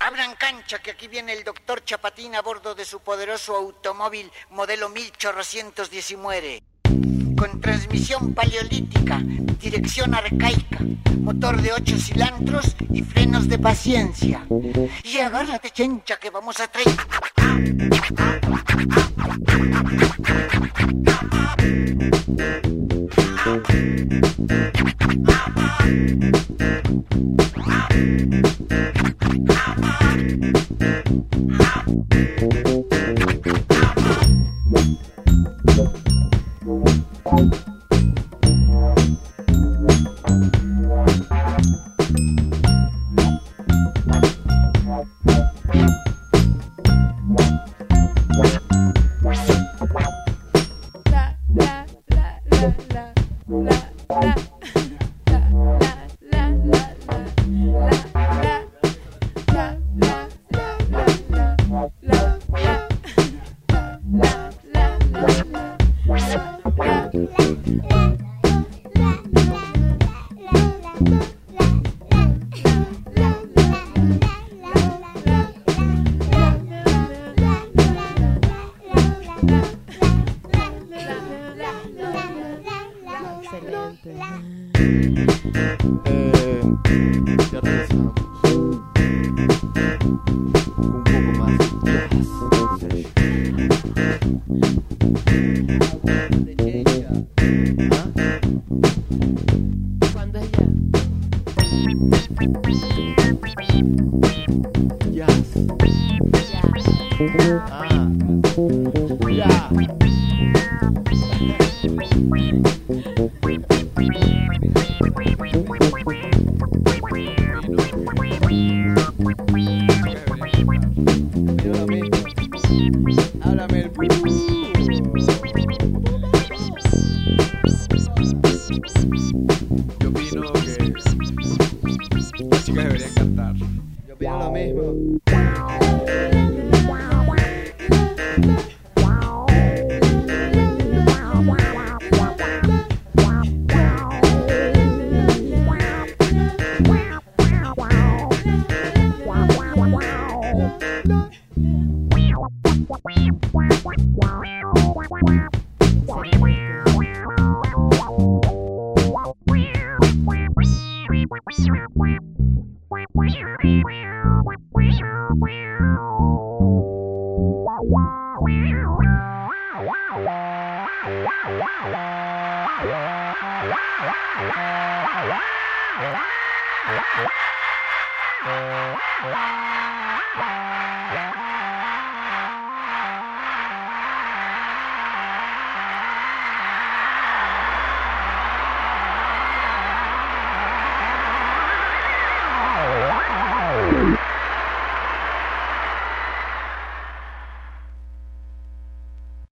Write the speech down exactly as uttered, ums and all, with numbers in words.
Abran cancha, que aquí viene el doctor Chapatín a bordo de su poderoso automóvil modelo mil ochocientos diez y muere. Con transmisión paleolítica, dirección arcaica, motor de ocho cilindros y frenos de paciencia. Y agárrate, chencha, que vamos a traer. Wow.